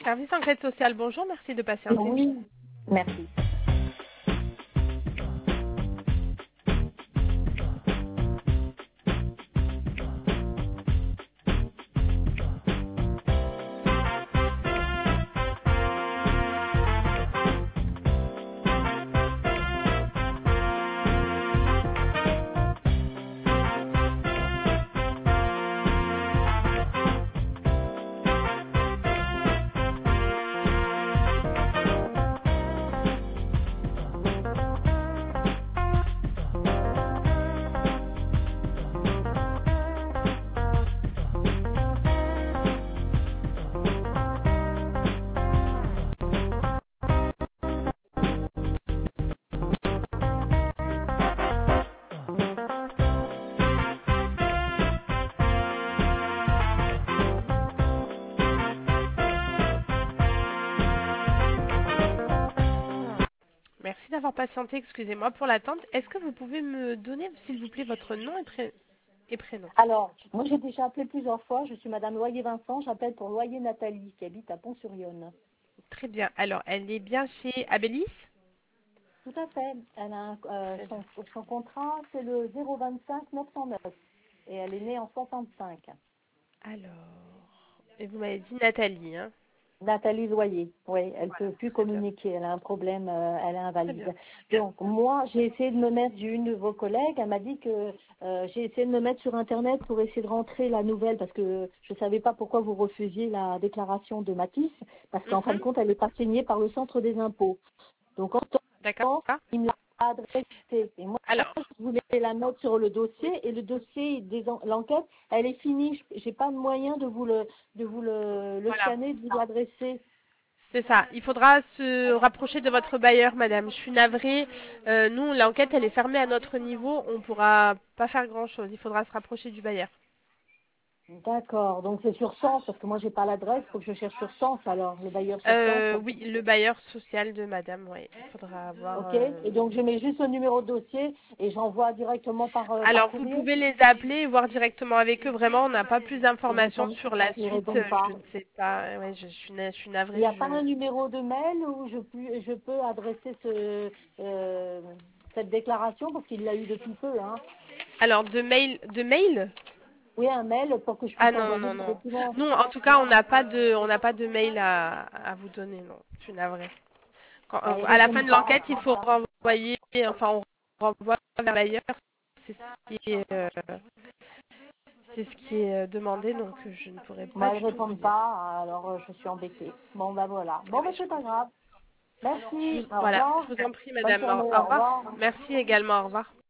Service enquête sociale, bonjour, merci de patienter. Oui, merci. Merci d'avoir patienté, excusez-moi pour l'attente. Est-ce que vous pouvez me donner, s'il vous plaît, votre nom et prénom? Alors, moi j'ai déjà appelé plusieurs fois, je suis Madame Loyer-Vincent, j'appelle pour Loyer Nathalie qui habite à Pont-sur-Yonne. Très bien, alors elle est bien chez Abélis? Tout à fait, elle a Très bien. son contrat c'est le 025 909 et elle est née en 65. Alors, et vous m'avez dit Nathalie, hein? Nathalie Loyer, oui, elle Voilà, peut plus très bien, communiquer, elle a un problème, elle est très bien. invalide. Donc moi j'ai essayé de me mettre, j'ai une de vos collègues, elle m'a dit que j'ai essayé de me mettre sur internet pour essayer de rentrer la nouvelle parce que je ne savais pas pourquoi vous refusiez la déclaration de Matisse, parce qu'en fin de Mhm, compte elle n'est pas signée par le centre des impôts. Donc en d'accord. temps, il me l'a adressée. Et moi, Alors, je voulais la mettre sur le dossier et le dossier l'enquête, elle est finie. J'ai pas de moyen de vous le voilà, scanner, de vous l'adresser. c'est ça. Il faudra se rapprocher de votre bailleur, madame. Je suis navrée. Nous, l'enquête, elle est fermée à notre niveau. On ne pourra pas faire grand-chose. Il faudra se rapprocher du bailleur. D'accord, donc c'est sur Sens, parce que moi j'ai pas l'adresse, faut que je cherche sur Sens alors, le bailleur sur Sens. Oui, le bailleur social de madame, oui. Il faudra avoir... Ok, et donc je mets juste le numéro de dossier et j'envoie directement par Alors, vous courrier. pouvez les appeler et voir directement avec eux. Vraiment, on n'a pas plus d'informations sur la Ils suite. répondent pas. Je ne sais pas. Ouais, je suis Il n'y navrée. a pas un numéro de mail où je peux adresser cette déclaration parce qu'il l'a eu depuis peu, hein. Alors, de mail? Oui, un mail pour que je Ah puisse non, envoyer non, des non. documents. Nous, en tout cas, on n'a pas de mail à vous donner, non. Je suis navrée. Ah, ils À la fin répondent de pas. l'enquête, il faut renvoyer, enfin, on renvoie vers l'ailleurs. C'est ce qui est, demandé, donc je ne pourrais pas Moi, ils du tout vous répondent dire. pas, alors je suis embêtée. Bon, ben voilà. Bon, ben Oui, je c'est pas comprends. grave. Merci, au Voilà, revoir. je vous en prie, Bonne madame. journée, Au au revoir. revoir. Merci également, au revoir.